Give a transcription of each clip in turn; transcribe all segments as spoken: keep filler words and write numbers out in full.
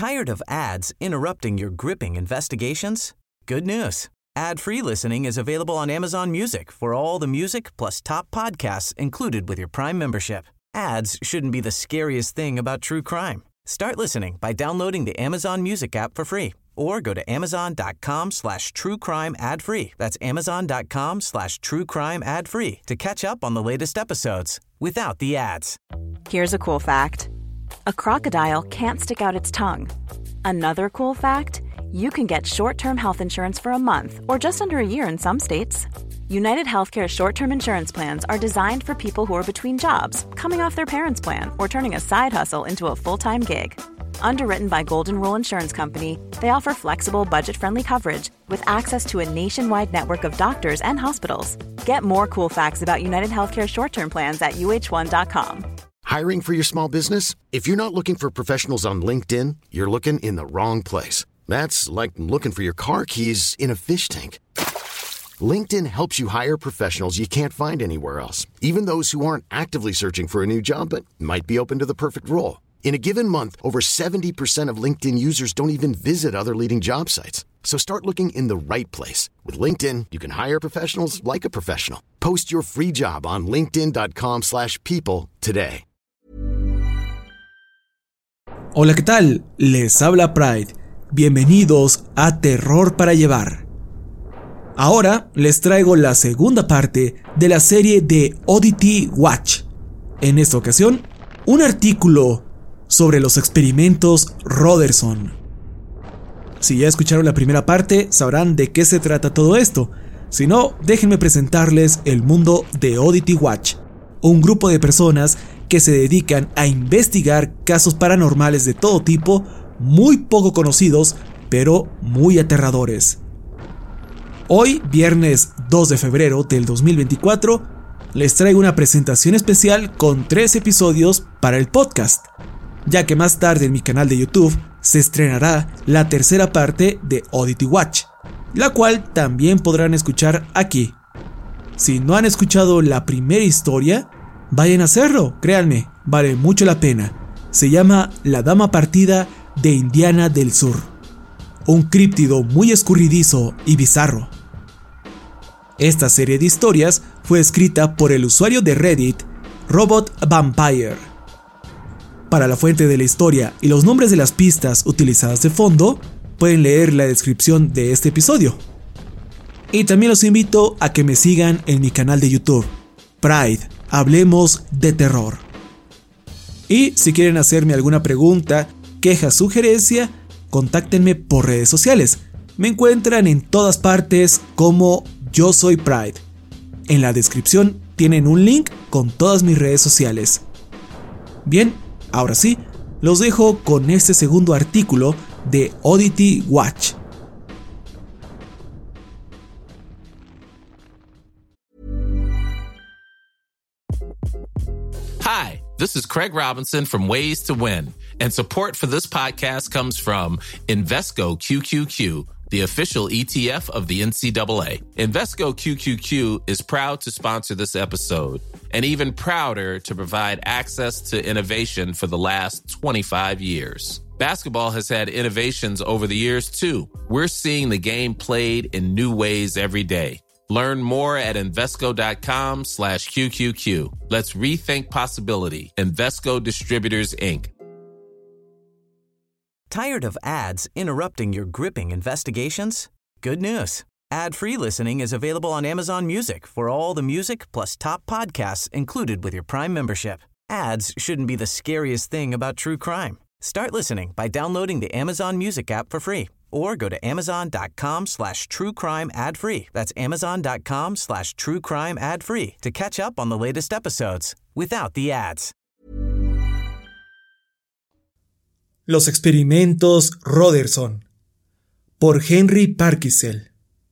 Tired of ads interrupting your gripping investigations? Good news. Ad-free listening is available on Amazon Music for all the music plus top podcasts included with your Prime membership. Ads shouldn't be the scariest thing about true crime. Start listening by downloading the Amazon Music app for free or go to amazon.com slash true crime ad free. That's amazon.com slash true crime ad free to catch up on the latest episodes without the ads. Here's a cool fact. A crocodile can't stick out its tongue. Another cool fact, you can get short-term health insurance for a month or just under a year in some states. United Healthcare short-term insurance plans are designed for people who are between jobs, coming off their parents' plan, or turning a side hustle into a full-time gig. Underwritten by Golden Rule Insurance Company, they offer flexible, budget-friendly coverage with access to a nationwide network of doctors and hospitals. Get more cool facts about United Healthcare short-term plans at U H one dot com. Hiring for your small business? If you're not looking for professionals on LinkedIn, you're looking in the wrong place. That's like looking for your car keys in a fish tank. LinkedIn helps you hire professionals you can't find anywhere else, even those who aren't actively searching for a new job but might be open to the perfect role. In a given month, over seventy percent of LinkedIn users don't even visit other leading job sites. So start looking in the right place. With LinkedIn, you can hire professionals like a professional. Post your free job on linkedin.com slash people today. Hola, ¿qué tal? Les habla Pride. Bienvenidos a Terror para Llevar. Ahora les traigo la segunda parte de la serie de Oddity Watch. En esta ocasión, un artículo sobre los experimentos Robertson. Si ya escucharon la primera parte, sabrán de qué se trata todo esto. Si no, déjenme presentarles el mundo de Oddity Watch, un grupo de personas que se dedican a investigar casos paranormales de todo tipo, muy poco conocidos, pero muy aterradores. Hoy, viernes dos de febrero del dos mil veinticuatro, les traigo una presentación especial con tres episodios para el podcast, ya que más tarde en mi canal de YouTube se estrenará la tercera parte de Oddity Watch, la cual también podrán escuchar aquí. Si no han escuchado la primera historia, vayan a hacerlo, créanme, vale mucho la pena. Se llama La Dama Partida de Indiana del Sur, un críptido muy escurridizo y bizarro. Esta serie de historias fue escrita por el usuario de Reddit Robot Vampire. Para la fuente de la historia y los nombres de las pistas utilizadas de fondo, pueden leer la descripción de este episodio. Y también los invito a que me sigan en mi canal de YouTube, Pride, Hablemos de Terror. Y si quieren hacerme alguna pregunta, queja, sugerencia, contáctenme por redes sociales. Me encuentran en todas partes como Yo Soy Pride. En la descripción tienen un link con todas mis redes sociales. Bien, ahora sí, los dejo con este segundo artículo de Oddity Watch. Hi, this is Craig Robinson from Ways to Win, and support for this podcast comes from Invesco Q Q Q, the official E T F of the N C double A. Invesco Q Q Q is proud to sponsor this episode, and even prouder to provide access to innovation for the last twenty-five years. Basketball has had innovations over the years, too. We're seeing the game played in new ways every day. Learn more at Invesco.com slash QQQ. Let's rethink possibility. Invesco Distributors, Incorporated. Tired of ads interrupting your gripping investigations? Good news. Ad-free listening is available on Amazon Music for all the music plus top podcasts included with your Prime membership. Ads shouldn't be the scariest thing about true crime. Start listening by downloading the Amazon Music app for free or go to amazon.com slash true crime ad free. That's amazon.com slash true crime ad free to catch up on the latest episodes without the ads. Los experimentos Robertson, por Henry Parkisel.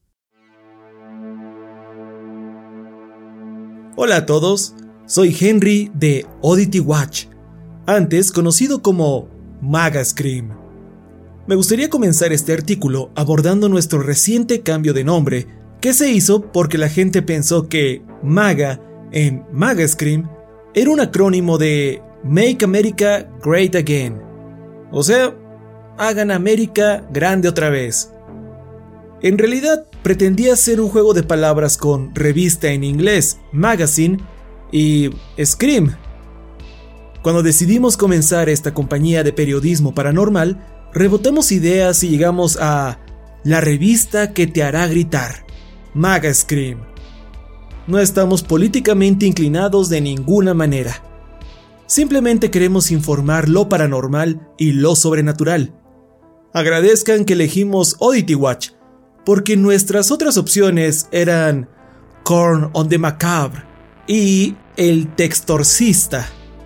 Hola a todos, soy Henry de Oddity Watch, antes conocido como Maga Scream. Me gustaría comenzar este artículo abordando nuestro reciente cambio de nombre, que se hizo porque la gente pensó que MAGA en Maga Scream era un acrónimo de Make America Great Again, o sea, hagan América grande otra vez. En realidad, pretendía ser un juego de palabras con revista en inglés, magazine, y Scream. Cuando decidimos comenzar esta compañía de periodismo paranormal, rebotamos ideas y llegamos a la revista que te hará gritar, Maga Scream. No estamos políticamente inclinados de ninguna manera. Simplemente queremos informar lo paranormal y lo sobrenatural. Agradezcan que elegimos Oddity Watch, porque nuestras otras opciones eran Corn on the Macabre y El Textorcista.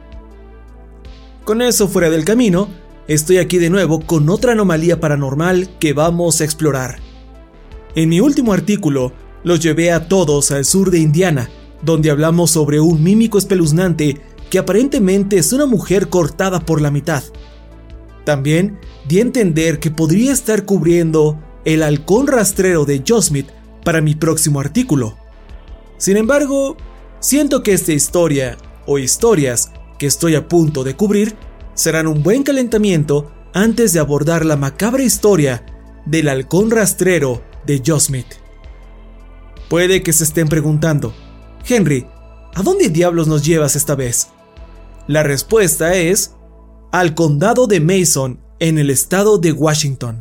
Con eso fuera del camino, estoy aquí de nuevo con otra anomalía paranormal que vamos a explorar. En mi último artículo, los llevé a todos al sur de Indiana, donde hablamos sobre un mímico espeluznante que aparentemente es una mujer cortada por la mitad. También di a entender que podría estar cubriendo el halcón rastrero de Yosemite para mi próximo artículo. Sin embargo, siento que esta historia, o historias, que estoy a punto de cubrir, serán un buen calentamiento antes de abordar la macabra historia del halcón rastrero de Yosemite. Puede que se estén preguntando, Henry, ¿a dónde diablos nos llevas esta vez? La respuesta es, al condado de Mason, en el estado de Washington.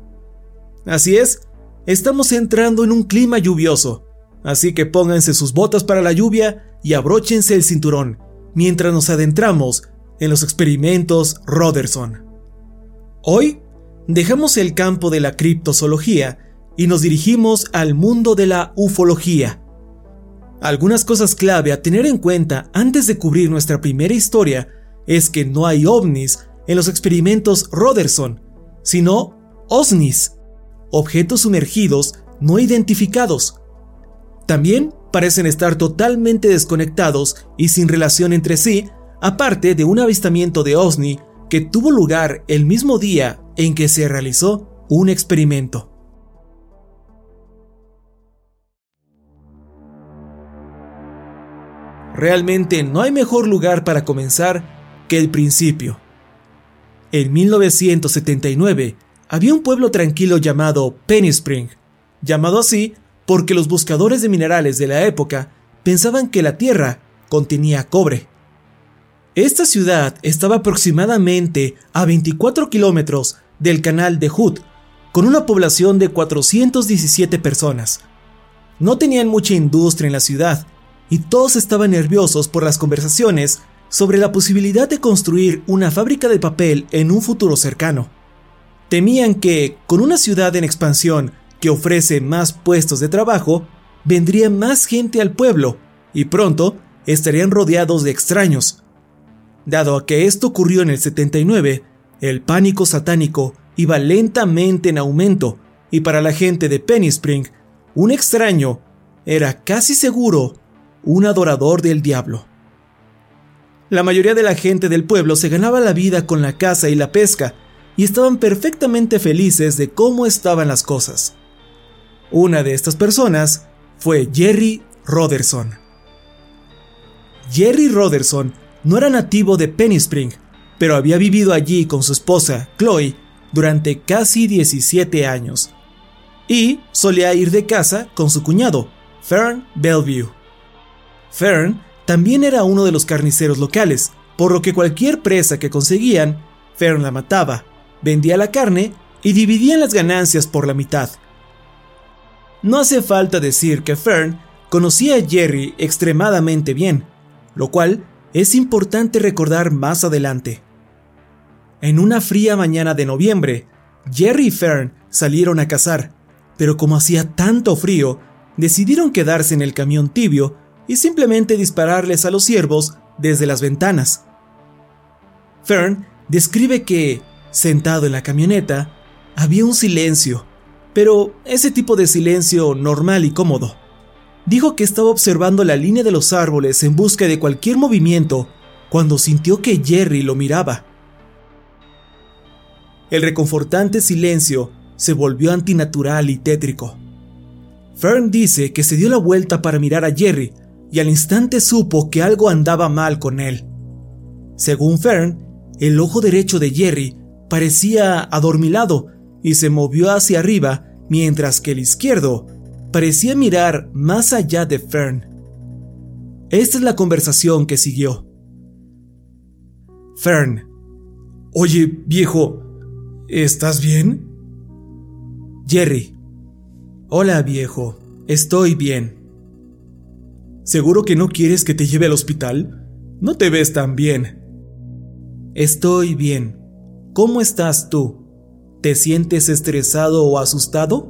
Así es, estamos entrando en un clima lluvioso, así que pónganse sus botas para la lluvia y abróchense el cinturón, mientras nos adentramos en los experimentos Robertson. Hoy, dejamos el campo de la criptozoología y nos dirigimos al mundo de la ufología. Algunas cosas clave a tener en cuenta antes de cubrir nuestra primera historia es que no hay ovnis en los experimentos Robertson, sino OSNIs, objetos sumergidos no identificados. También parecen estar totalmente desconectados y sin relación entre sí, aparte de un avistamiento de OVNI que tuvo lugar el mismo día en que se realizó un experimento. Realmente no hay mejor lugar para comenzar que el principio. En mil novecientos setenta y nueve había un pueblo tranquilo llamado Penny Spring, llamado así porque los buscadores de minerales de la época pensaban que la tierra contenía cobre. Esta ciudad estaba aproximadamente a veinticuatro kilómetros del canal de Hood, con una población de cuatrocientas diecisiete personas. No tenían mucha industria en la ciudad, y todos estaban nerviosos por las conversaciones sobre la posibilidad de construir una fábrica de papel en un futuro cercano. Temían que, con una ciudad en expansión que ofrece más puestos de trabajo, vendría más gente al pueblo y pronto estarían rodeados de extraños. Dado a que esto ocurrió en el setenta y nueve, el pánico satánico iba lentamente en aumento y para la gente de Penny Spring, un extraño era casi seguro un adorador del diablo. La mayoría de la gente del pueblo se ganaba la vida con la caza y la pesca y estaban perfectamente felices de cómo estaban las cosas. Una de estas personas fue Jerry Robertson. Jerry Robertson no era nativo de Penny Spring, pero había vivido allí con su esposa, Chloe, durante casi diecisiete años. Y solía ir de caza con su cuñado, Fern Bellevue. Fern también era uno de los carniceros locales, por lo que cualquier presa que conseguían, Fern la mataba, vendía la carne y dividían las ganancias por la mitad. No hace falta decir que Fern conocía a Jerry extremadamente bien, lo cual es importante recordar más adelante. En una fría mañana de noviembre, Jerry y Fern salieron a cazar, pero como hacía tanto frío, decidieron quedarse en el camión tibio y simplemente dispararles a los ciervos desde las ventanas. Fern describe que, sentado en la camioneta, había un silencio, pero ese tipo de silencio normal y cómodo. Dijo que estaba observando la línea de los árboles en busca de cualquier movimiento cuando sintió que Jerry lo miraba. El reconfortante silencio se volvió antinatural y tétrico. Fern dice que se dio la vuelta para mirar a Jerry y al instante supo que algo andaba mal con él. Según Fern, el ojo derecho de Jerry parecía adormilado y se movió hacia arriba, mientras que el izquierdo parecía mirar más allá de Fern. Esta es la conversación que siguió. Fern: oye, viejo, ¿estás bien? Jerry: hola, viejo, estoy bien. ¿Seguro que no quieres que te lleve al hospital? No te ves tan bien. Estoy bien. ¿Cómo estás tú? ¿Te sientes estresado o asustado?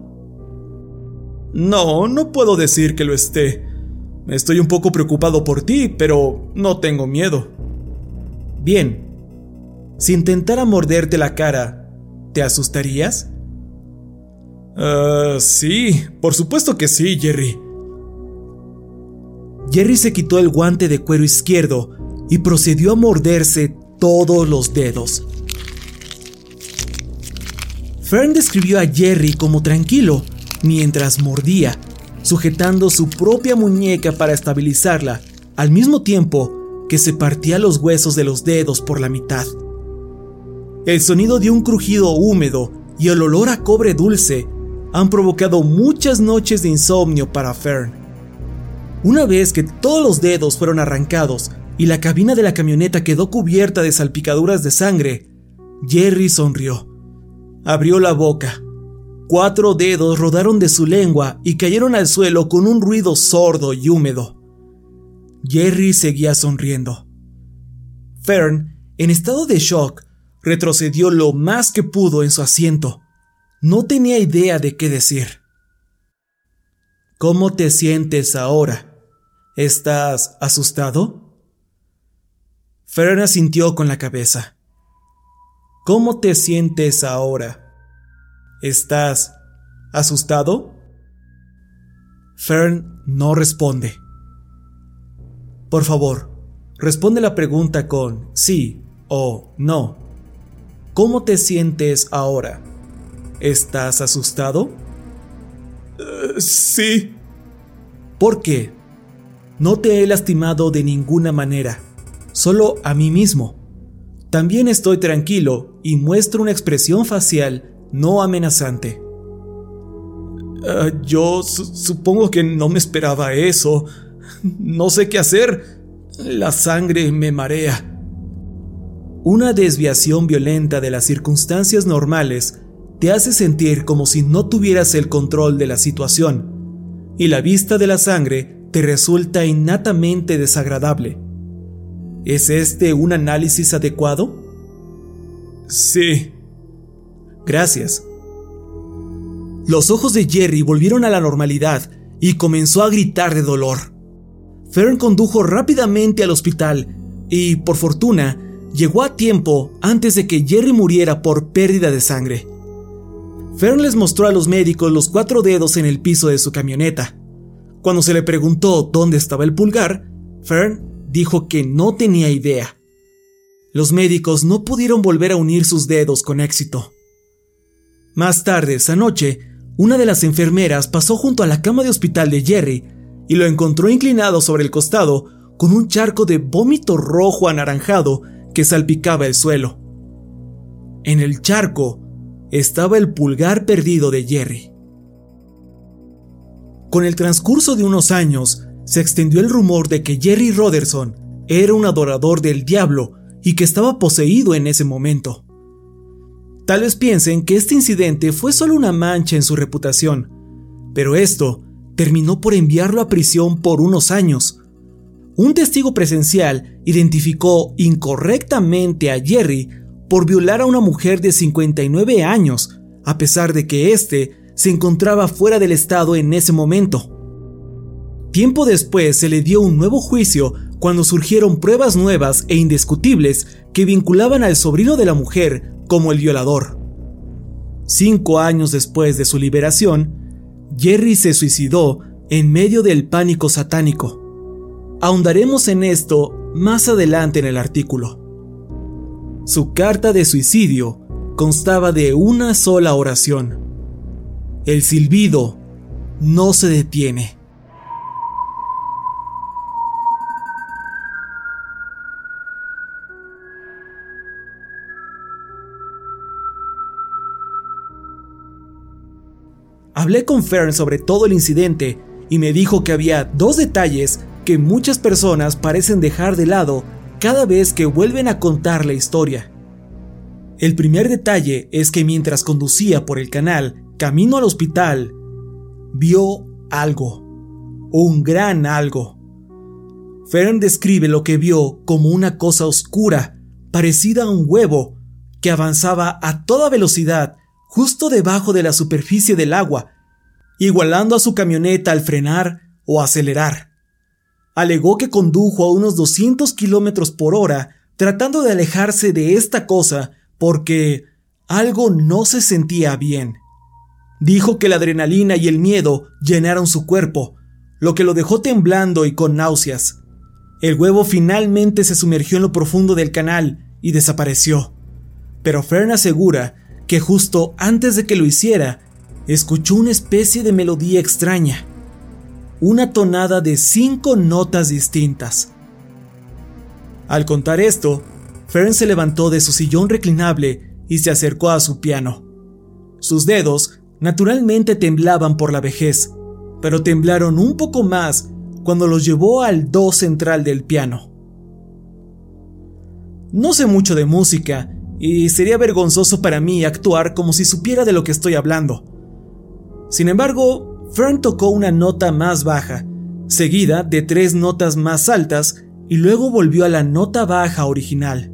No, no puedo decir que lo esté. Estoy un poco preocupado por ti, pero no tengo miedo. Bien. Si intentara morderte la cara, ¿te asustarías? Ah, uh, sí, por supuesto que sí, Jerry. Jerry se quitó el guante de cuero izquierdo y procedió a morderse todos los dedos. Fern describió a Jerry como tranquilo mientras mordía, sujetando su propia muñeca para estabilizarla, al mismo tiempo que se partía los huesos de los dedos por la mitad. El sonido de un crujido húmedo y el olor a cobre dulce han provocado muchas noches de insomnio para Fern. Una vez que todos los dedos fueron arrancados y la cabina de la camioneta quedó cubierta de salpicaduras de sangre, Jerry sonrió. Abrió la boca. Cuatro dedos rodaron de su lengua y cayeron al suelo con un ruido sordo y húmedo. Jerry seguía sonriendo. Fern, en estado de shock, retrocedió lo más que pudo en su asiento. No tenía idea de qué decir. ¿Cómo te sientes ahora? ¿Estás asustado? Fern asintió con la cabeza. ¿Cómo te sientes ahora? ¿Estás asustado? Fern no responde. Por favor, responde la pregunta con sí o no. ¿Cómo te sientes ahora? ¿Estás asustado? Uh, sí. ¿Por qué? No te he lastimado de ninguna manera, solo a mí mismo. También estoy tranquilo y muestro una expresión facial no amenazante. Uh, yo su- supongo que no me esperaba eso. No sé qué hacer. La sangre me marea. Una desviación violenta de las circunstancias normales te hace sentir como si no tuvieras el control de la situación, y la vista de la sangre te resulta innatamente desagradable. ¿Es este un análisis adecuado? Sí. Gracias. Los ojos de Jerry volvieron a la normalidad y comenzó a gritar de dolor. Fern condujo rápidamente al hospital y, por fortuna, llegó a tiempo antes de que Jerry muriera por pérdida de sangre. Fern les mostró a los médicos los cuatro dedos en el piso de su camioneta. Cuando se le preguntó dónde estaba el pulgar, Fern dijo que no tenía idea. Los médicos no pudieron volver a unir sus dedos con éxito. Más tarde esa noche, una de las enfermeras pasó junto a la cama de hospital de Jerry y lo encontró inclinado sobre el costado con un charco de vómito rojo anaranjado que salpicaba el suelo. En el charco estaba el pulgar perdido de Jerry. Con el transcurso de unos años, se extendió el rumor de que Jerry Roderson era un adorador del diablo y que estaba poseído en ese momento. Tal vez piensen que este incidente fue solo una mancha en su reputación, pero esto terminó por enviarlo a prisión por unos años. Un testigo presencial identificó incorrectamente a Jerry por violar a una mujer de cincuenta y nueve años, a pesar de que éste se encontraba fuera del estado en ese momento. Tiempo después se le dio un nuevo juicio cuando surgieron pruebas nuevas e indiscutibles que vinculaban al sobrino de la mujer como el violador. Cinco años después de su liberación, Jerry se suicidó en medio del pánico satánico. Ahondaremos en esto más adelante en el artículo. Su carta de suicidio constaba de una sola oración: el silbido no se detiene. hablé con Fern sobre todo el incidente y me dijo que había dos detalles que muchas personas parecen dejar de lado cada vez que vuelven a contar la historia. El primer detalle es que mientras conducía por el canal camino al hospital, vio algo, un gran algo. Fern describe lo que vio como una cosa oscura, parecida a un huevo, que avanzaba a toda velocidad justo debajo de la superficie del agua, igualando a su camioneta al frenar o acelerar. Alegó que condujo a unos doscientos kilómetros por hora tratando de alejarse de esta cosa porque algo no se sentía bien. Dijo que la adrenalina y el miedo llenaron su cuerpo, lo que lo dejó temblando y con náuseas. El huevo finalmente se sumergió en lo profundo del canal y desapareció. Pero Fern asegura que justo antes de que lo hiciera, escuchó una especie de melodía extraña. Una tonada de cinco notas distintas. Al contar esto, Fern se levantó de su sillón reclinable y se acercó a su piano. Sus dedos naturalmente temblaban por la vejez, pero temblaron un poco más cuando los llevó al do central del piano. No sé mucho de música y sería vergonzoso para mí actuar como si supiera de lo que estoy hablando. Sin embargo, Fern tocó una nota más baja, seguida de tres notas más altas y luego volvió a la nota baja original.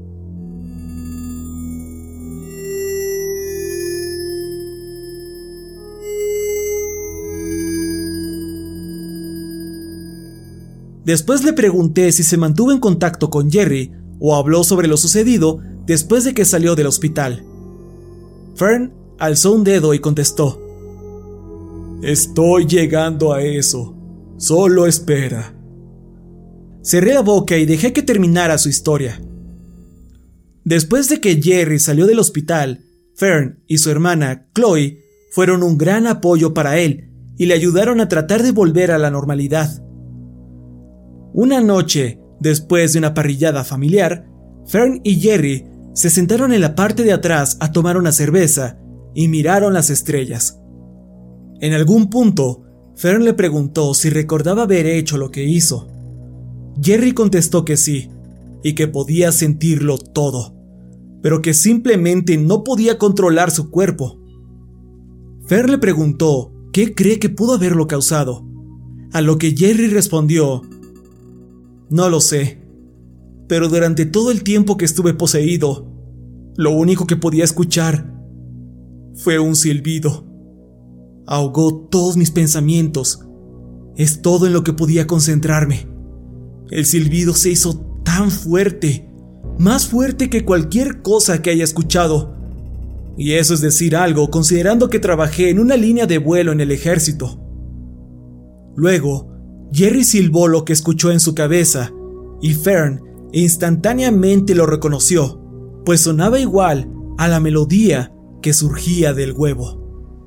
Después le pregunté si se mantuvo en contacto con Jerry o habló sobre lo sucedido después de que salió del hospital. Fern alzó un dedo y contestó: «Estoy llegando a eso. Solo espera». Cerré la boca y dejé que terminara su historia. Después de que Jerry salió del hospital, Fern y su hermana, Chloe, fueron un gran apoyo para él y le ayudaron a tratar de volver a la normalidad. Una noche, después de una parrillada familiar, Fern y Jerry se sentaron en la parte de atrás a tomar una cerveza y miraron las estrellas. En algún punto, Fern le preguntó si recordaba haber hecho lo que hizo. Jerry contestó que sí, y que podía sentirlo todo, pero que simplemente no podía controlar su cuerpo. Fern le preguntó qué cree que pudo haberlo causado, a lo que Jerry respondió: «No lo sé, pero durante todo el tiempo que estuve poseído, lo único que podía escuchar fue un silbido. Ahogó todos mis pensamientos. Es todo en lo que podía concentrarme. El silbido se hizo tan fuerte, más fuerte que cualquier cosa que haya escuchado. Y eso es decir algo, considerando que trabajé en una línea de vuelo en el ejército». Luego, Jerry silbó lo que escuchó en su cabeza, y Fern instantáneamente lo reconoció, pues sonaba igual a la melodía que surgía del huevo.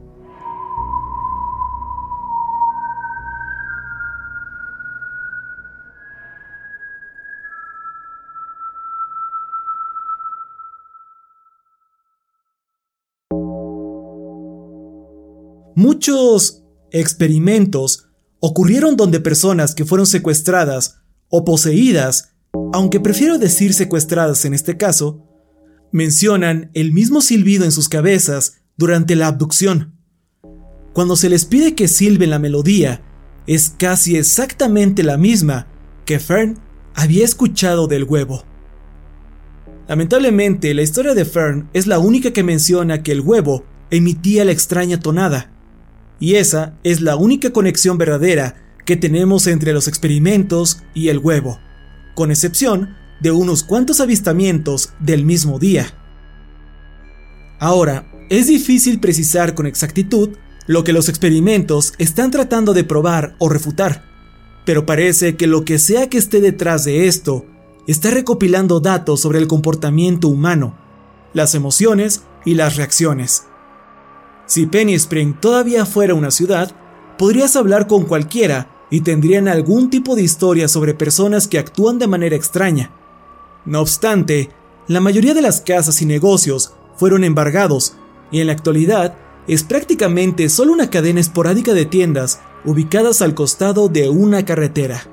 Muchos experimentos ocurrieron donde personas que fueron secuestradas o poseídas, aunque prefiero decir secuestradas en este caso, mencionan el mismo silbido en sus cabezas durante la abducción. Cuando se les pide que silben la melodía, es casi exactamente la misma que Fern había escuchado del huevo. Lamentablemente, la historia de Fern es la única que menciona que el huevo emitía la extraña tonada, y esa es la única conexión verdadera que tenemos entre los experimentos y el huevo, con excepción de unos cuantos avistamientos del mismo día. Ahora, es difícil precisar con exactitud lo que los experimentos están tratando de probar o refutar, pero parece que lo que sea que esté detrás de esto está recopilando datos sobre el comportamiento humano, las emociones y las reacciones. Si Penny Spring todavía fuera una ciudad, podrías hablar con cualquiera y tendrían algún tipo de historia sobre personas que actúan de manera extraña. No obstante, la mayoría de las casas y negocios fueron embargados y en la actualidad es prácticamente solo una cadena esporádica de tiendas ubicadas al costado de una carretera.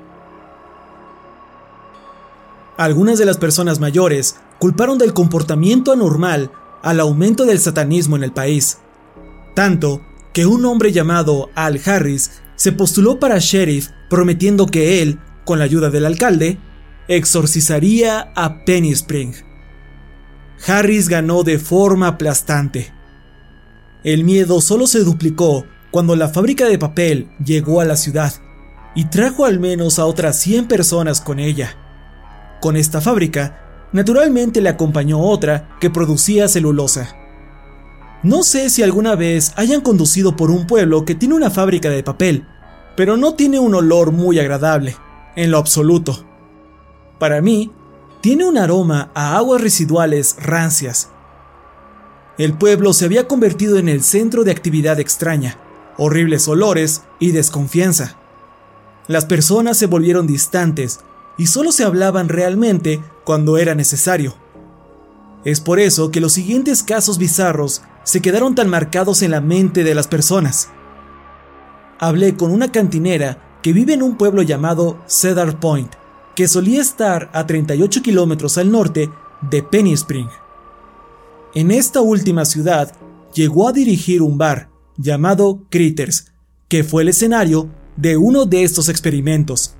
Algunas de las personas mayores culparon del comportamiento anormal al aumento del satanismo en el país, tanto que un hombre llamado Al Harris se postuló para sheriff prometiendo que él, con la ayuda del alcalde, exorcizaría a Penny Spring. Harris ganó de forma aplastante. El miedo solo se duplicó cuando la fábrica de papel llegó a la ciudad y trajo al menos a otras cien personas con ella. Con esta fábrica, naturalmente le acompañó otra que producía celulosa. No sé si alguna vez hayan conducido por un pueblo que tiene una fábrica de papel, pero no tiene un olor muy agradable, en lo absoluto. Para mí, tiene un aroma a aguas residuales rancias. El pueblo se había convertido en el centro de actividad extraña, horribles olores y desconfianza. Las personas se volvieron distantes y solo se hablaban realmente cuando era necesario. Es por eso que los siguientes casos bizarros se quedaron tan marcados en la mente de las personas. Hablé con una cantinera que vive en un pueblo llamado Cedar Point, que solía estar a treinta y ocho kilómetros al norte de Penny Spring. En esta última ciudad llegó a dirigir un bar llamado Critters, que fue el escenario de uno de estos experimentos.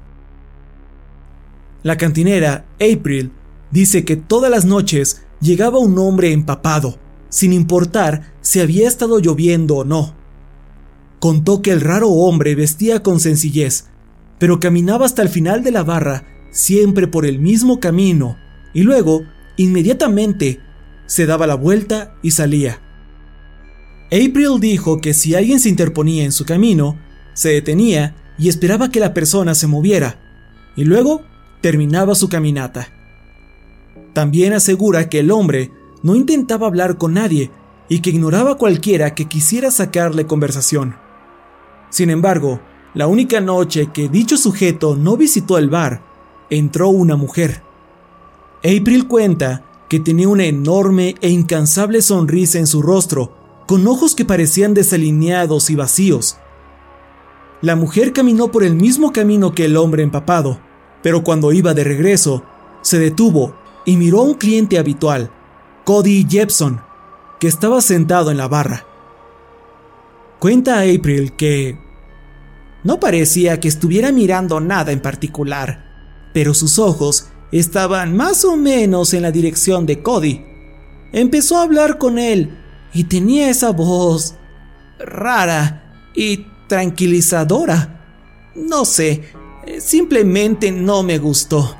La cantinera April dice que todas las noches llegaba un hombre empapado, sin importar si había estado lloviendo o no. Contó que el raro hombre vestía con sencillez, pero caminaba hasta el final de la barra, siempre por el mismo camino, y luego, inmediatamente, se daba la vuelta y salía. April dijo que si alguien se interponía en su camino, se detenía y esperaba que la persona se moviera, y luego terminaba su caminata. También asegura que el hombre no intentaba hablar con nadie y que ignoraba a cualquiera que quisiera sacarle conversación. Sin embargo, la única noche que dicho sujeto no visitó el bar, entró una mujer. April cuenta que tenía una enorme e incansable sonrisa en su rostro, con ojos que parecían desalineados y vacíos. La mujer caminó por el mismo camino que el hombre empapado, pero cuando iba de regreso, se detuvo y miró a un cliente habitual, Cody Jepson, que estaba sentado en la barra. Cuenta a April que no parecía que estuviera mirando nada en particular, pero sus ojos estaban más o menos en la dirección de Cody. Empezó a hablar con él y tenía esa voz rara y tranquilizadora. No sé, simplemente no me gustó.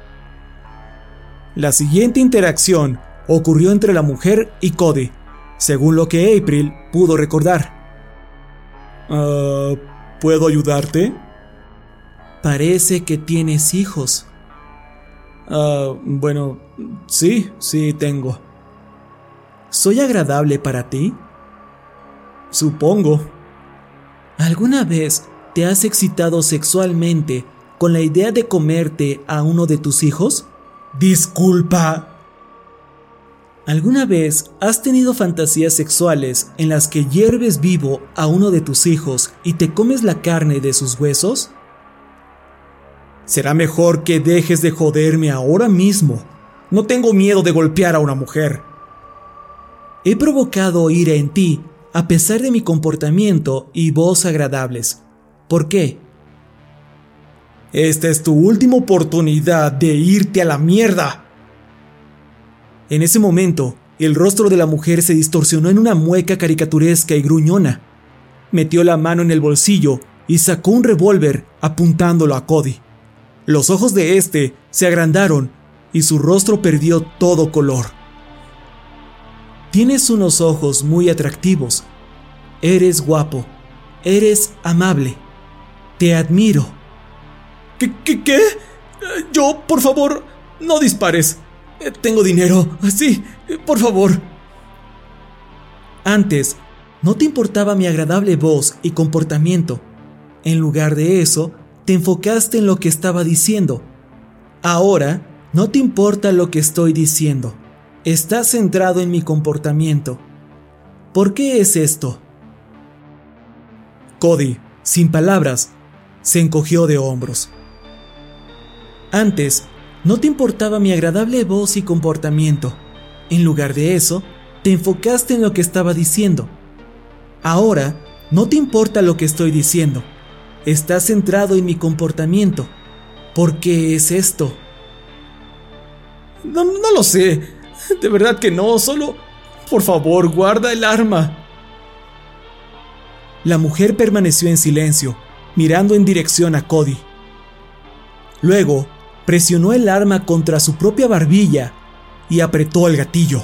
La siguiente interacción ocurrió entre la mujer y Cody, según lo que April pudo recordar. Uh, ¿Puedo ayudarte? Parece que tienes hijos. Uh, bueno, sí, sí tengo. ¿Soy agradable para ti? Supongo. ¿Alguna vez te has excitado sexualmente con la idea de comerte a uno de tus hijos? Disculpa. ¿Alguna vez has tenido fantasías sexuales en las que hierves vivo a uno de tus hijos y te comes la carne de sus huesos? Será mejor que dejes de joderme ahora mismo. No tengo miedo de golpear a una mujer. He provocado ira en ti a pesar de mi comportamiento y voz agradables. ¿Por qué? Esta es tu última oportunidad de irte a la mierda. En ese momento, el rostro de la mujer se distorsionó en una mueca caricaturesca y gruñona. Metió la mano en el bolsillo y sacó un revólver apuntándolo a Cody. Los ojos de este se agrandaron y su rostro perdió todo color. Tienes unos ojos muy atractivos. Eres guapo. Eres amable. Te admiro. ¿Qué, qué, qué? Yo, por favor, no dispares. Tengo dinero. Sí, por favor. Antes, no te importaba mi agradable voz y comportamiento. En lugar de eso, te enfocaste en lo que estaba diciendo. Ahora, no te importa lo que estoy diciendo. Estás centrado en mi comportamiento. ¿Por qué es esto? Cody, sin palabras, se encogió de hombros. Antes, no te importaba mi agradable voz y comportamiento. En lugar de eso, te enfocaste en lo que estaba diciendo. Ahora, no te importa lo que estoy diciendo. Estás centrado en mi comportamiento. ¿Por qué es esto? No, no lo sé. De verdad que no. Solo, por favor, guarda el arma. La mujer permaneció en silencio, mirando en dirección a Cody. Luego, presionó el arma contra su propia barbilla y apretó el gatillo.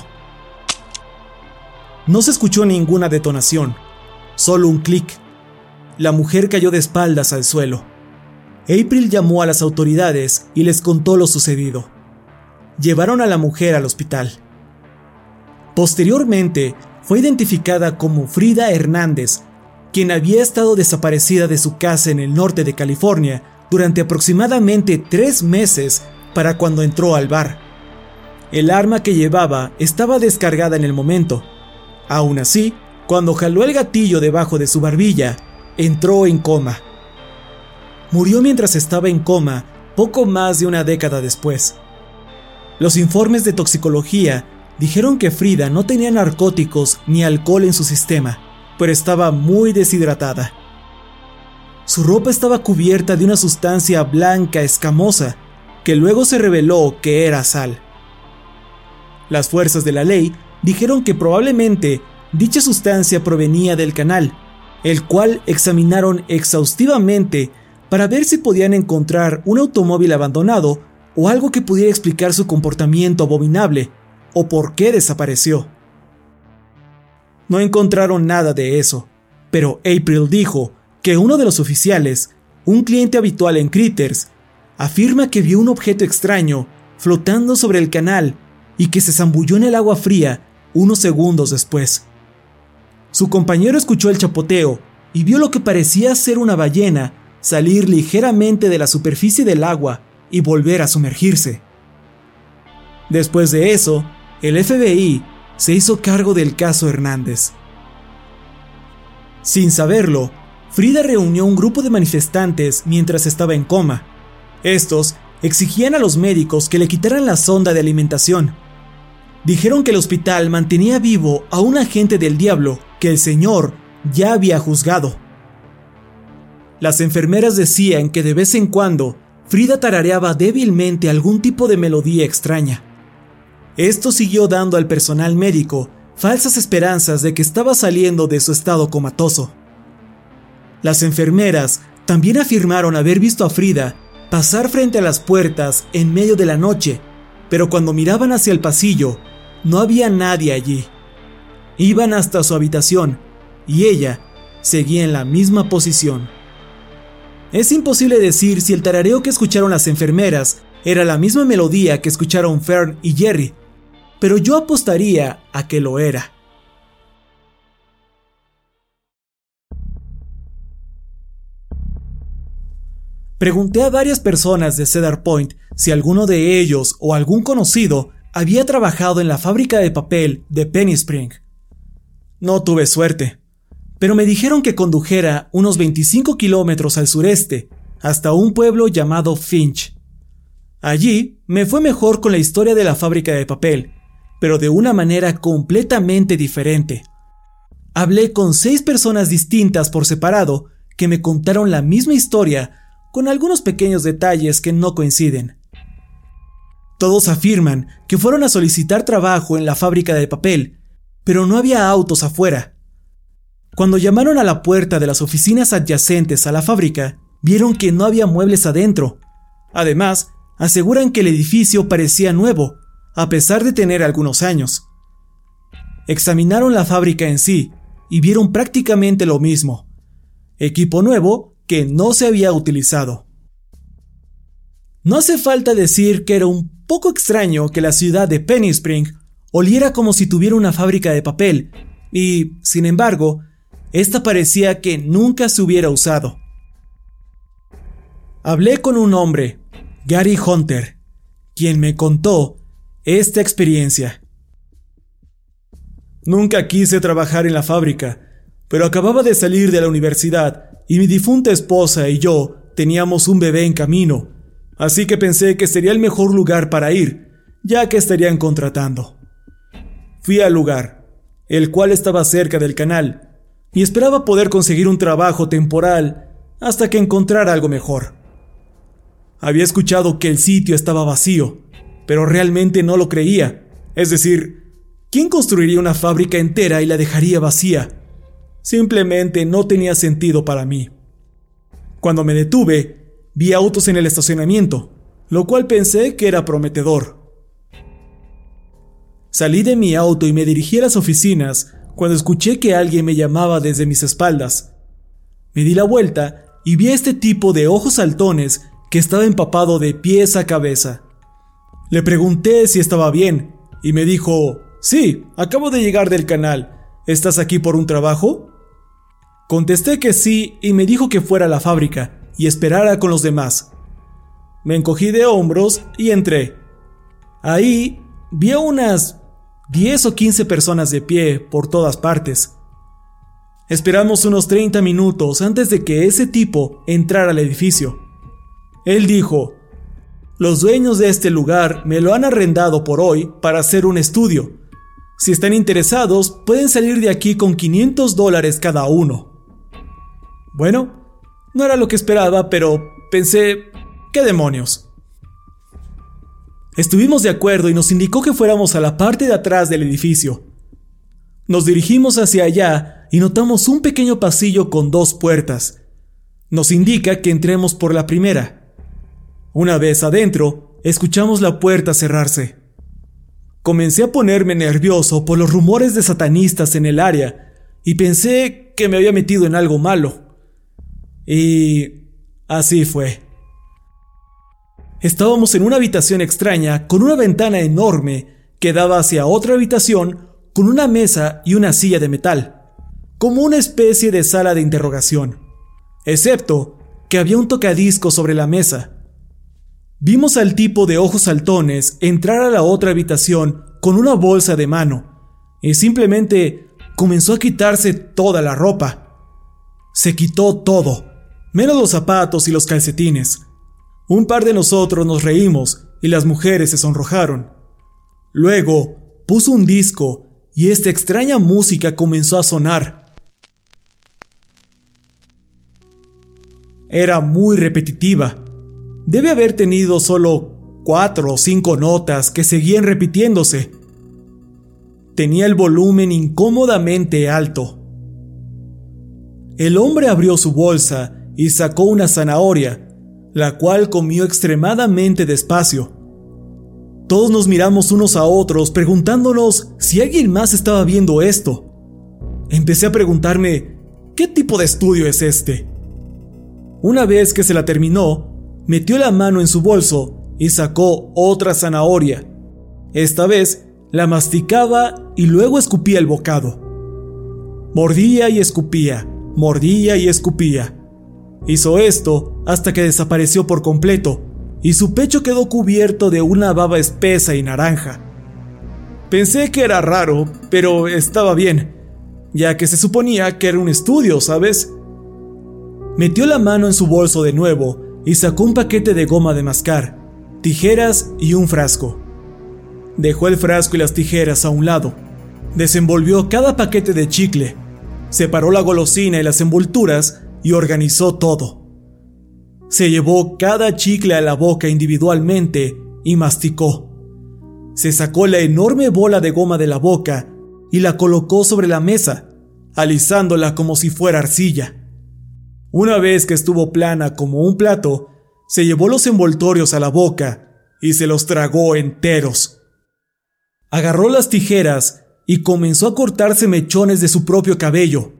No se escuchó ninguna detonación, solo un clic. La mujer cayó de espaldas al suelo. April llamó a las autoridades y les contó lo sucedido. Llevaron a la mujer al hospital. Posteriormente, fue identificada como Frida Hernández, quien había estado desaparecida de su casa en el norte de California durante aproximadamente tres meses para cuando entró al bar. El arma que llevaba estaba descargada en el momento. Aún así, cuando jaló el gatillo debajo de su barbilla, entró en coma. Murió mientras estaba en coma poco más de una década después. Los informes de toxicología dijeron que Frida no tenía narcóticos ni alcohol en su sistema, pero estaba muy deshidratada. Su ropa estaba cubierta de una sustancia blanca escamosa, que luego se reveló que era sal. Las fuerzas de la ley dijeron que probablemente dicha sustancia provenía del canal, el cual examinaron exhaustivamente para ver si podían encontrar un automóvil abandonado o algo que pudiera explicar su comportamiento abominable o por qué desapareció. No encontraron nada de eso, pero April dijo que uno de los oficiales, un cliente habitual en Critters, afirma que vio un objeto extraño flotando sobre el canal y que se zambulló en el agua fría unos segundos después. Su compañero escuchó el chapoteo y vio lo que parecía ser una ballena salir ligeramente de la superficie del agua y volver a sumergirse. Después de eso, el F B I se hizo cargo del caso Hernández. Sin saberlo, Frida reunió un grupo de manifestantes mientras estaba en coma. Estos exigían a los médicos que le quitaran la sonda de alimentación. Dijeron que el hospital mantenía vivo a un agente del diablo que el señor ya había juzgado. Las enfermeras decían que de vez en cuando Frida tarareaba débilmente algún tipo de melodía extraña. Esto siguió dando al personal médico falsas esperanzas de que estaba saliendo de su estado comatoso. Las enfermeras también afirmaron haber visto a Frida pasar frente a las puertas en medio de la noche, pero cuando miraban hacia el pasillo, no había nadie allí. Iban hasta su habitación y ella seguía en la misma posición. Es imposible decir si el tarareo que escucharon las enfermeras era la misma melodía que escucharon Fern y Jerry, pero yo apostaría a que lo era. Pregunté a varias personas de Cedar Point si alguno de ellos o algún conocido había trabajado en la fábrica de papel de Penny Spring. No tuve suerte, pero me dijeron que condujera unos veinticinco kilómetros al sureste, hasta un pueblo llamado Finch. Allí me fue mejor con la historia de la fábrica de papel, pero de una manera completamente diferente. Hablé con seis personas distintas por separado que me contaron la misma historia con algunos pequeños detalles que no coinciden. Todos afirman que fueron a solicitar trabajo en la fábrica de papel, pero no había autos afuera. Cuando llamaron a la puerta de las oficinas adyacentes a la fábrica, vieron que no había muebles adentro. Además, aseguran que el edificio parecía nuevo, a pesar de tener algunos años. Examinaron la fábrica en sí y vieron prácticamente lo mismo: equipo nuevo que no se había utilizado. No hace falta decir que era un poco extraño que la ciudad de Penny Spring oliera como si tuviera una fábrica de papel y, sin embargo, esta parecía que nunca se hubiera usado. Hablé con un hombre, Gary Hunter, quien me contó esta experiencia. Nunca quise trabajar en la fábrica, pero acababa de salir de la universidad y mi difunta esposa y yo teníamos un bebé en camino, así que pensé que sería el mejor lugar para ir, ya que estarían contratando. Fui al lugar, el cual estaba cerca del canal, y esperaba poder conseguir un trabajo temporal hasta que encontrara algo mejor. Había escuchado que el sitio estaba vacío, pero realmente no lo creía. Es decir, ¿quién construiría una fábrica entera y la dejaría vacía? Simplemente no tenía sentido para mí. Cuando me detuve, vi autos en el estacionamiento, lo cual pensé que era prometedor. Salí de mi auto y me dirigí a las oficinas cuando escuché que alguien me llamaba desde mis espaldas. Me di la vuelta y vi a este tipo de ojos saltones que estaba empapado de pies a cabeza. Le pregunté si estaba bien y me dijo: «Sí, acabo de llegar del canal. ¿Estás aquí por un trabajo?» Contesté que sí y me dijo que fuera a la fábrica y esperara con los demás. Me encogí de hombros y entré. Ahí vi a unas diez o quince personas de pie por todas partes. Esperamos unos treinta minutos antes de que ese tipo entrara al edificio. Él dijo: «Los dueños de este lugar me lo han arrendado por hoy para hacer un estudio. Si están interesados, pueden salir de aquí con quinientos dólares cada uno». Bueno, no era lo que esperaba, pero pensé: ¿qué demonios? Estuvimos de acuerdo y nos indicó que fuéramos a la parte de atrás del edificio. Nos dirigimos hacia allá y notamos un pequeño pasillo con dos puertas. Nos indica que entremos por la primera. Una vez adentro, escuchamos la puerta cerrarse. Comencé a ponerme nervioso por los rumores de satanistas en el área y pensé que me había metido en algo malo. Y así fue. Estábamos en una habitación extraña con una ventana enorme que daba hacia otra habitación con una mesa y una silla de metal, como una especie de sala de interrogación, excepto que había un tocadiscos sobre la mesa. Vimos al tipo de ojos saltones entrar a la otra habitación con una bolsa de mano y simplemente comenzó a quitarse toda la ropa. Se quitó todo, menos los zapatos y los calcetines. Un par de nosotros nos reímos y las mujeres se sonrojaron. Luego puso un disco y esta extraña música comenzó a sonar. Era muy repetitiva. Debe haber tenido solo cuatro o cinco notas que seguían repitiéndose. Tenía el volumen incómodamente alto. El hombre abrió su bolsa y sacó una zanahoria, la cual comió extremadamente despacio. Todos nos miramos unos a otros preguntándonos si alguien más estaba viendo esto. Empecé a preguntarme: ¿qué tipo de estudio es este? Una vez que se la terminó, metió la mano en su bolso y sacó otra zanahoria. Esta vez la masticaba y luego escupía el bocado. Mordía y escupía, mordía y escupía. Hizo esto hasta que desapareció por completo y su pecho quedó cubierto de una baba espesa y naranja. Pensé que era raro, pero estaba bien, ya que se suponía que era un estudio, ¿sabes? Metió la mano en su bolso de nuevo y sacó un paquete de goma de mascar, tijeras y un frasco. Dejó el frasco y las tijeras a un lado. Desenvolvió cada paquete de chicle, separó la golosina y las envolturas y organizó todo. Se llevó cada chicle a la boca individualmente y masticó. Se sacó la enorme bola de goma de la boca y la colocó sobre la mesa, alisándola como si fuera arcilla. Una vez que estuvo plana como un plato, se llevó los envoltorios a la boca y se los tragó enteros. Agarró las tijeras y comenzó a cortarse mechones de su propio cabello.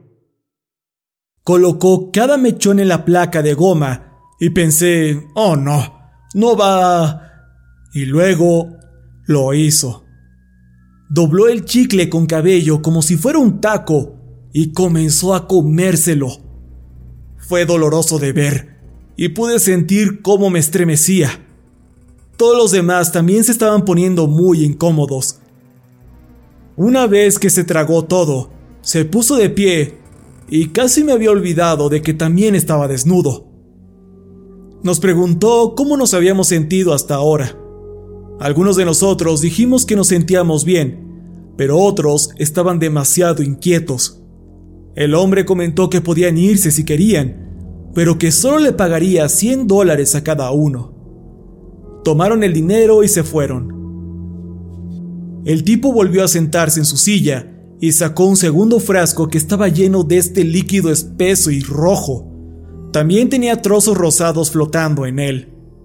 Colocó cada mechón en la placa de goma y pensé: «Oh no, no va». Y luego lo hizo. Dobló el chicle con cabello como si fuera un taco y comenzó a comérselo. Fue doloroso de ver y pude sentir cómo me estremecía. Todos los demás también se estaban poniendo muy incómodos. Una vez que se tragó todo, se puso de pie y casi me había olvidado de que también estaba desnudo. Nos preguntó cómo nos habíamos sentido hasta ahora. Algunos de nosotros dijimos que nos sentíamos bien, pero otros estaban demasiado inquietos. El hombre comentó que podían irse si querían, pero que solo le pagaría cien dólares a cada uno. Tomaron el dinero y se fueron. El tipo volvió a sentarse en su silla y sacó un segundo frasco que estaba lleno de este líquido espeso y rojo. También tenía trozos rosados flotando en él.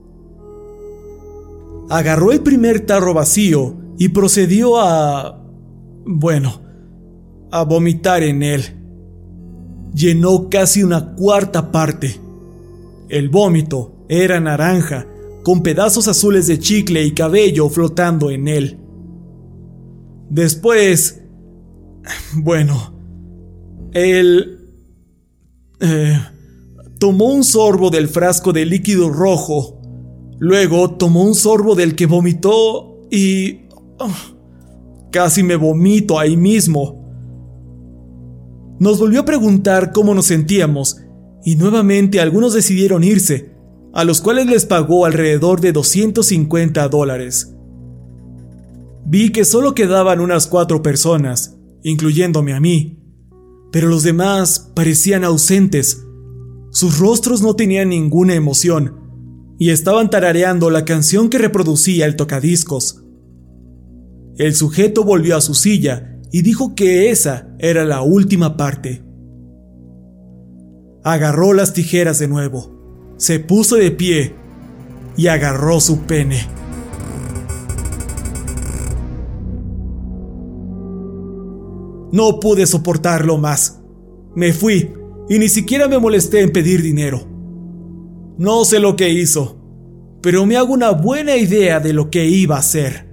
Agarró el primer tarro vacío y procedió a... bueno, a vomitar en él. Llenó casi una cuarta parte. El vómito era naranja, con pedazos azules de chicle y cabello flotando en él. Después... bueno... él... Eh, tomó un sorbo del frasco de líquido rojo. Luego tomó un sorbo del que vomitó y... Oh, casi me vomito ahí mismo. Nos volvió a preguntar cómo nos sentíamos y nuevamente algunos decidieron irse, a los cuales les pagó alrededor de doscientos cincuenta dólares. Vi que solo quedaban unas cuatro personas, incluyéndome a mí, pero los demás parecían ausentes. Sus rostros no tenían ninguna emoción y estaban tarareando la canción que reproducía el tocadiscos. El sujeto volvió a su silla y dijo que esa era la última parte. Agarró las tijeras de nuevo, se puso de pie y agarró su pene. No pude soportarlo más. Me fui y ni siquiera me molesté en pedir dinero. No sé lo que hizo, pero me hago una buena idea de lo que iba a hacer.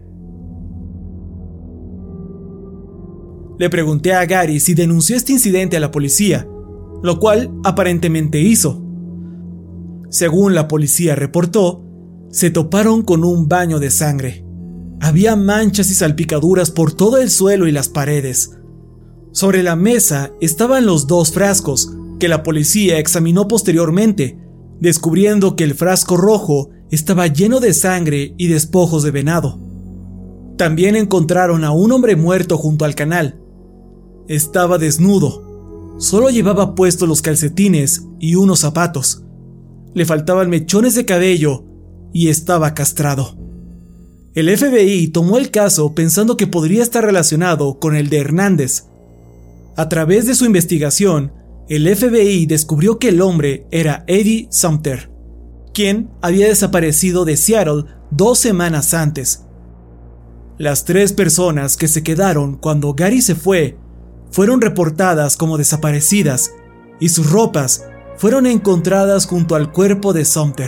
Le pregunté a Gary si denunció este incidente a la policía, lo cual aparentemente hizo. Según la policía reportó, se toparon con un baño de sangre. Había manchas y salpicaduras por todo el suelo y las paredes. Sobre la mesa estaban los dos frascos, que la policía examinó posteriormente, descubriendo que el frasco rojo estaba lleno de sangre y despojos de venado. También encontraron a un hombre muerto junto al canal. Estaba desnudo, solo llevaba puestos los calcetines y unos zapatos. Le faltaban mechones de cabello y estaba castrado. El F B I tomó el caso pensando que podría estar relacionado con el de Hernández. A través de su investigación, el F B I descubrió que el hombre era Eddie Sumter, quien había desaparecido de Seattle dos semanas antes. Las tres personas que se quedaron cuando Gary se fue fueron reportadas como desaparecidas y sus ropas fueron encontradas junto al cuerpo de Sumter.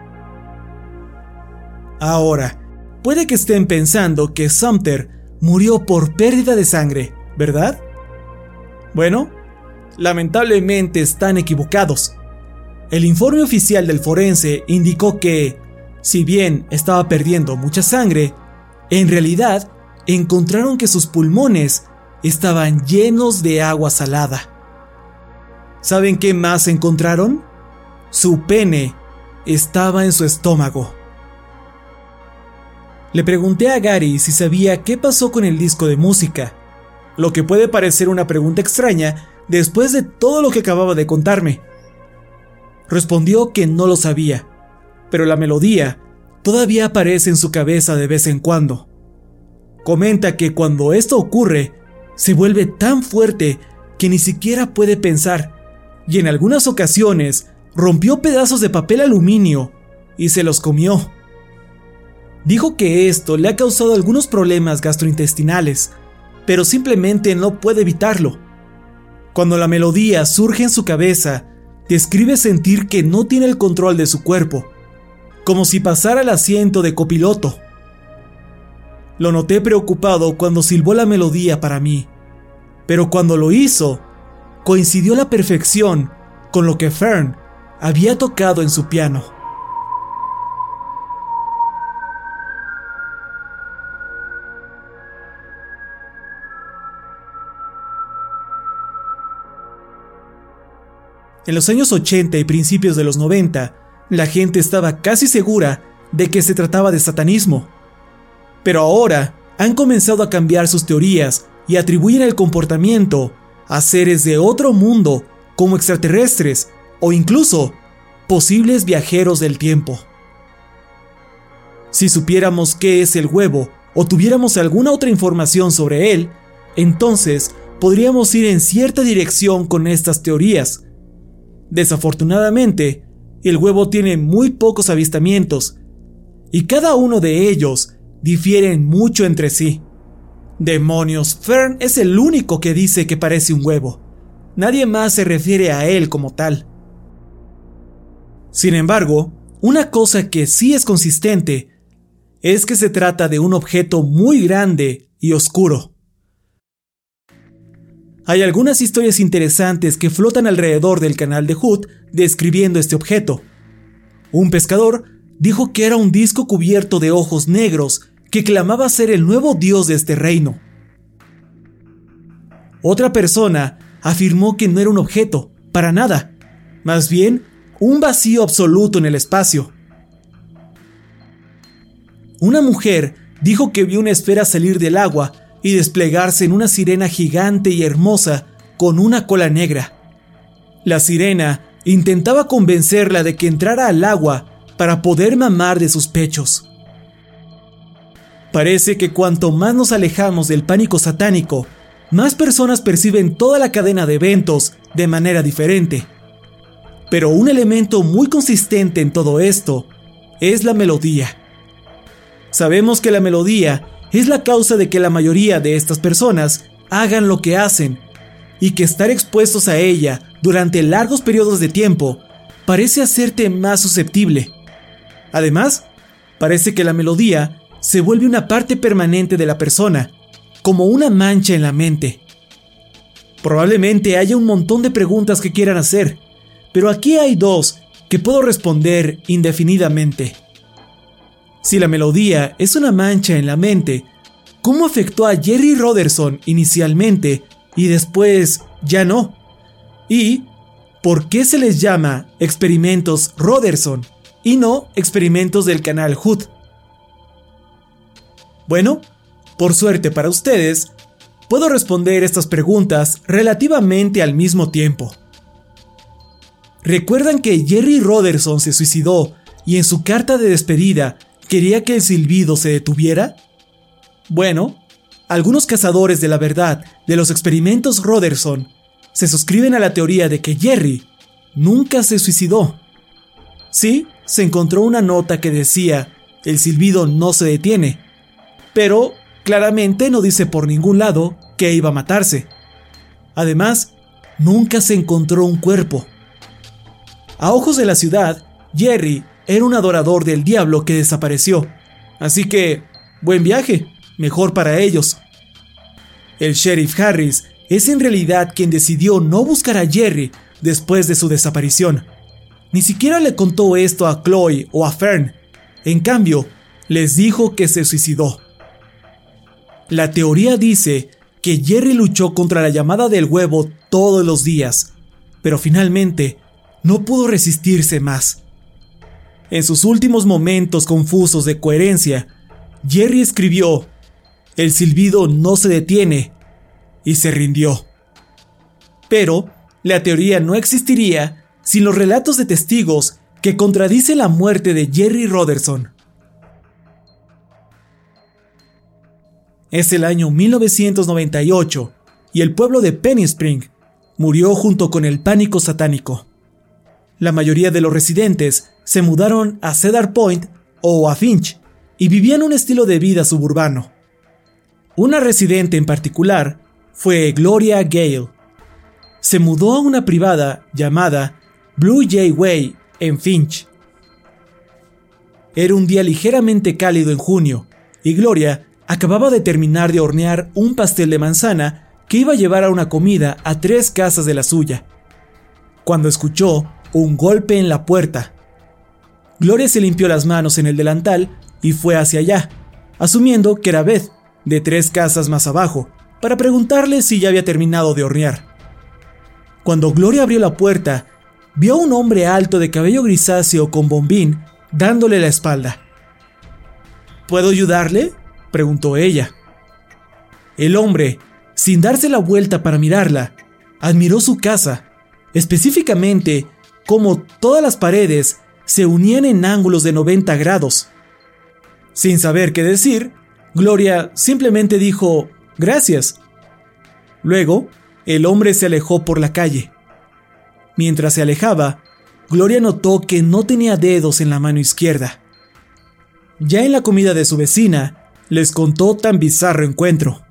Ahora, puede que estén pensando que Sumter murió por pérdida de sangre, ¿verdad? Bueno, lamentablemente están equivocados. El informe oficial del forense indicó que, si bien estaba perdiendo mucha sangre, en realidad encontraron que sus pulmones estaban llenos de agua salada. ¿Saben qué más encontraron? Su pene estaba en su estómago. Le pregunté a Gary si sabía qué pasó con el disco de música, lo que puede parecer una pregunta extraña después de todo lo que acababa de contarme. Respondió que no lo sabía, pero la melodía todavía aparece en su cabeza de vez en cuando. Comenta que cuando esto ocurre, se vuelve tan fuerte que ni siquiera puede pensar, y en algunas ocasiones rompió pedazos de papel aluminio y se los comió. Dijo que esto le ha causado algunos problemas gastrointestinales, pero simplemente no puede evitarlo. Cuando la melodía surge en su cabeza, describe sentir que no tiene el control de su cuerpo, como si pasara al asiento de copiloto. Lo noté preocupado cuando silbó la melodía para mí, pero cuando lo hizo, coincidió a la perfección con lo que Fern había tocado en su piano. En los años ochenta y principios de los noventa, la gente estaba casi segura de que se trataba de satanismo. Pero ahora han comenzado a cambiar sus teorías y atribuyen el comportamiento a seres de otro mundo como extraterrestres o incluso posibles viajeros del tiempo. Si supiéramos qué es el huevo o tuviéramos alguna otra información sobre él, entonces podríamos ir en cierta dirección con estas teorías. Desafortunadamente, el huevo tiene muy pocos avistamientos y cada uno de ellos difieren mucho entre sí. Demonios, Fern es el único que dice que parece un huevo. Nadie más se refiere a él como tal. Sin embargo, una cosa que sí es consistente es que se trata de un objeto muy grande y oscuro. Hay algunas historias interesantes que flotan alrededor del canal de Hood describiendo este objeto. Un pescador dijo que era un disco cubierto de ojos negros que clamaba ser el nuevo dios de este reino. Otra persona afirmó que no era un objeto, para nada, más bien un vacío absoluto en el espacio. Una mujer dijo que vio una esfera salir del agua y desplegarse en una sirena gigante y hermosa con una cola negra. La sirena intentaba convencerla de que entrara al agua para poder mamar de sus pechos. Parece que cuanto más nos alejamos del pánico satánico, más personas perciben toda la cadena de eventos de manera diferente. Pero un elemento muy consistente en todo esto es la melodía. Sabemos que la melodía es la causa de que la mayoría de estas personas hagan lo que hacen, y que estar expuestos a ella durante largos periodos de tiempo parece hacerte más susceptible. Además, parece que la melodía se vuelve una parte permanente de la persona, como una mancha en la mente. Probablemente haya un montón de preguntas que quieran hacer, pero aquí hay dos que puedo responder indefinidamente. Si la melodía es una mancha en la mente, ¿cómo afectó a Jerry Roderson inicialmente y después ya no? ¿Y por qué se les llama experimentos Roderson y no experimentos del canal Hood? Bueno, por suerte para ustedes, puedo responder estas preguntas relativamente al mismo tiempo. ¿Recuerdan que Jerry Roderson se suicidó y en su carta de despedida quería que el silbido se detuviera? Bueno, algunos cazadores de la verdad de los experimentos Roderson se suscriben a la teoría de que Jerry nunca se suicidó. Sí, se encontró una nota que decía "el silbido no se detiene", pero claramente no dice por ningún lado que iba a matarse. Además, nunca se encontró un cuerpo. A ojos de la ciudad, Jerry era un adorador del diablo que desapareció, así que, buen viaje, mejor para ellos. El sheriff Harris es en realidad quien decidió no buscar a Jerry después de su desaparición. Ni siquiera le contó esto a Chloe o a Fern, en cambio, les dijo que se suicidó. La teoría dice que Jerry luchó contra la llamada del huevo todos los días, pero finalmente no pudo resistirse más. En sus últimos momentos confusos de coherencia, Jerry escribió: "El silbido no se detiene", y se rindió. Pero la teoría no existiría sin los relatos de testigos que contradicen la muerte de Jerry Roderson. Es el año mil novecientos noventa y ocho y el pueblo de Penny Spring murió junto con el pánico satánico. La mayoría de los residentes se mudaron a Cedar Point o a Finch y vivían un estilo de vida suburbano. Una residente en particular fue Gloria Gale. Se mudó a una privada llamada Blue Jay Way en Finch. Era un día ligeramente cálido en junio y Gloria acababa de terminar de hornear un pastel de manzana que iba a llevar a una comida a tres casas de la suya, cuando escuchó un golpe en la puerta. Gloria se limpió las manos en el delantal y fue hacia allá, asumiendo que era Beth, de tres casas más abajo, para preguntarle si ya había terminado de hornear. Cuando Gloria abrió la puerta, vio a un hombre alto de cabello grisáceo con bombín dándole la espalda. ¿Puedo ayudarle?, preguntó ella. El hombre, sin darse la vuelta para mirarla, admiró su casa, específicamente cómo todas las paredes se unían en ángulos de noventa grados. Sin saber qué decir, Gloria simplemente dijo «gracias». Luego, el hombre se alejó por la calle. Mientras se alejaba, Gloria notó que no tenía dedos en la mano izquierda. Ya en la comida de su vecina, les contó tan bizarro encuentro.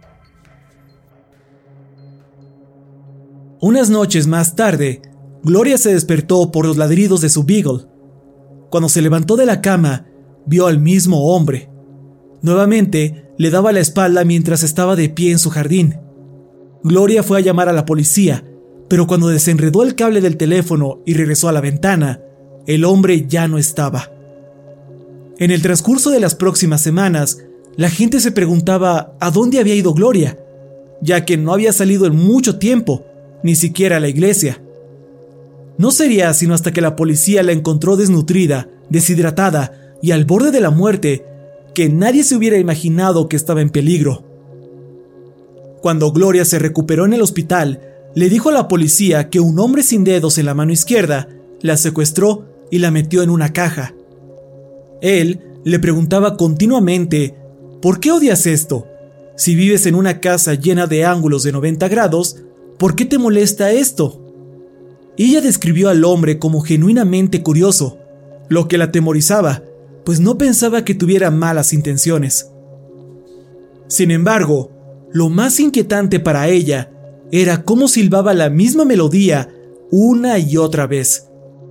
Unas noches más tarde, Gloria se despertó por los ladridos de su beagle. Cuando se levantó de la cama, vio al mismo hombre. Nuevamente, le daba la espalda mientras estaba de pie en su jardín. Gloria fue a llamar a la policía, pero cuando desenredó el cable del teléfono y regresó a la ventana, el hombre ya no estaba. En el transcurso de las próximas semanas, la gente se preguntaba a dónde había ido Gloria, ya que no había salido en mucho tiempo, ni siquiera a la iglesia. No sería sino hasta que la policía la encontró desnutrida, deshidratada y al borde de la muerte, que nadie se hubiera imaginado que estaba en peligro. Cuando Gloria se recuperó en el hospital, le dijo a la policía que un hombre sin dedos en la mano izquierda la secuestró y la metió en una caja. Él le preguntaba continuamente, ¿por qué odias esto? Si vives en una casa llena de ángulos de noventa grados, ¿por qué te molesta esto? Ella describió al hombre como genuinamente curioso, lo que la atemorizaba, pues no pensaba que tuviera malas intenciones. Sin embargo, lo más inquietante para ella era cómo silbaba la misma melodía una y otra vez.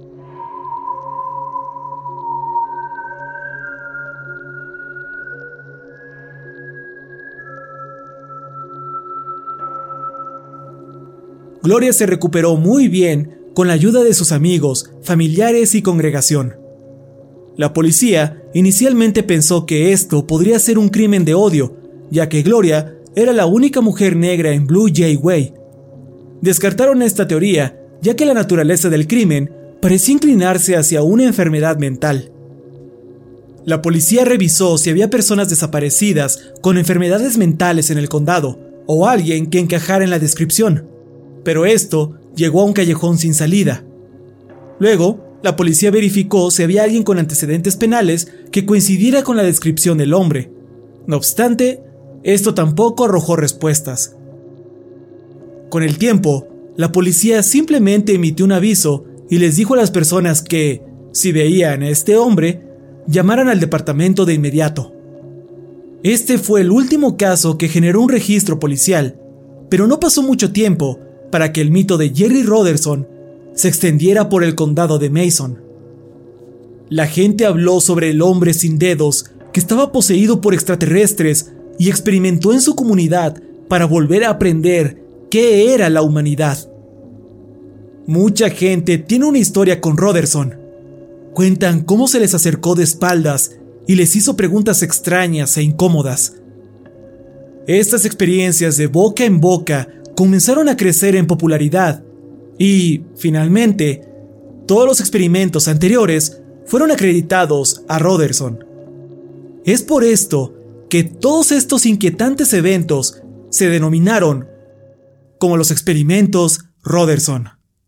Gloria se recuperó muy bien con la ayuda de sus amigos, familiares y congregación. La policía inicialmente pensó que esto podría ser un crimen de odio, ya que Gloria era la única mujer negra en Blue Jay Way. Descartaron esta teoría, ya que la naturaleza del crimen parecía inclinarse hacia una enfermedad mental. La policía revisó si había personas desaparecidas con enfermedades mentales en el condado, o alguien que encajara en la descripción. Pero esto llegó a un callejón sin salida. Luego, la policía verificó si había alguien con antecedentes penales que coincidiera con la descripción del hombre. No obstante, esto tampoco arrojó respuestas. Con el tiempo, la policía simplemente emitió un aviso y les dijo a las personas que, si veían a este hombre, llamaran al departamento de inmediato. Este fue el último caso que generó un registro policial, pero no pasó mucho tiempo para que el mito de Jerry Roderson se extendiera por el condado de Mason. La gente habló sobre el hombre sin dedos que estaba poseído por extraterrestres y experimentó en su comunidad para volver a aprender qué era la humanidad. Mucha gente tiene una historia con Roderson. Cuentan cómo se les acercó de espaldas y les hizo preguntas extrañas e incómodas. Estas experiencias de boca en boca comenzaron a crecer en popularidad y, finalmente, todos los experimentos anteriores fueron acreditados a Roderson. Es por esto que todos estos inquietantes eventos se denominaron como los experimentos Roderson.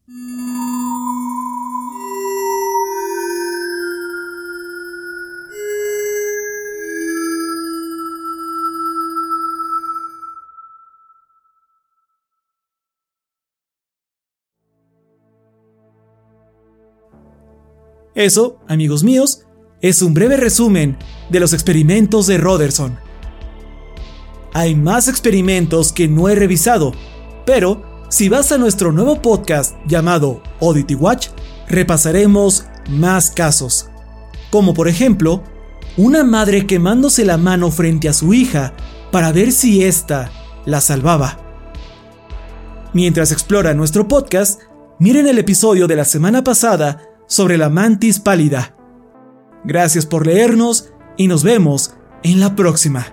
Eso, amigos míos, es un breve resumen de los experimentos de Roderson. Hay más experimentos que no he revisado, pero si vas a nuestro nuevo podcast llamado Oddity Watch, repasaremos más casos, como por ejemplo, una madre quemándose la mano frente a su hija para ver si ésta la salvaba. Mientras explora nuestro podcast, miren el episodio de la semana pasada sobre la mantis pálida. Gracias por leernos y nos vemos en la próxima.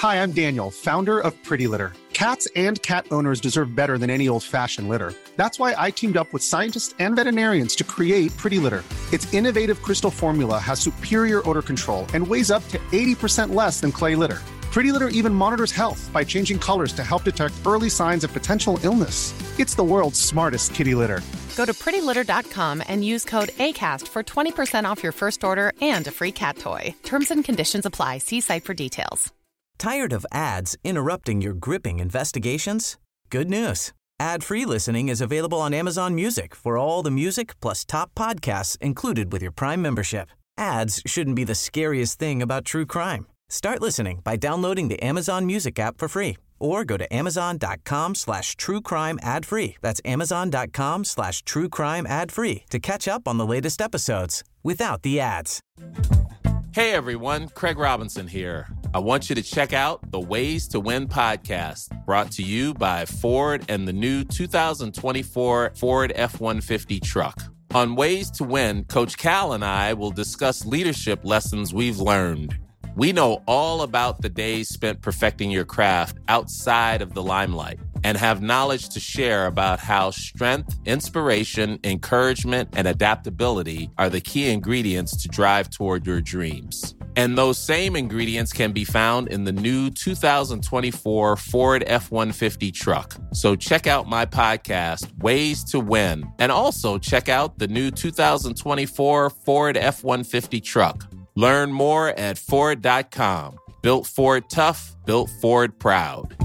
Hi, I'm Daniel, founder of Pretty Litter. Cats and cat owners deserve better than any old-fashioned litter. That's why I teamed up with scientists and veterinarians to create Pretty Litter. Its innovative crystal formula has superior odor control and weighs up to eighty percent less than clay litter. Pretty Litter even monitors health by changing colors to help detect early signs of potential illness. It's the world's smartest kitty litter. Go to pretty litter dot com and use code ACAST for twenty percent off your first order and a free cat toy. Terms and conditions apply. See site for details. Tired of ads interrupting your gripping investigations? Good news. Ad-free listening is available on Amazon Music for all the music plus top podcasts included with your Prime membership. Ads shouldn't be the scariest thing about true crime. Start listening by downloading the Amazon Music app for free or go to amazon.com slash true crime ad free. That's amazon.com slash true crime ad free to catch up on the latest episodes without the ads. Hey everyone, Craig Robinson here. I want you to check out the Ways to Win podcast, brought to you by Ford and the new two thousand twenty-four Ford F one fifty truck. On Ways to Win, Coach Cal and I will discuss leadership lessons we've learned. We know all about the days spent perfecting your craft outside of the limelight and have knowledge to share about how strength, inspiration, encouragement, and adaptability are the key ingredients to drive toward your dreams. And those same ingredients can be found in the new two thousand twenty-four Ford F one fifty truck. So check out my podcast, Ways to Win, and also check out the new two thousand twenty-four Ford F one fifty truck. Learn more at Ford dot com. Built Ford tough, built Ford proud.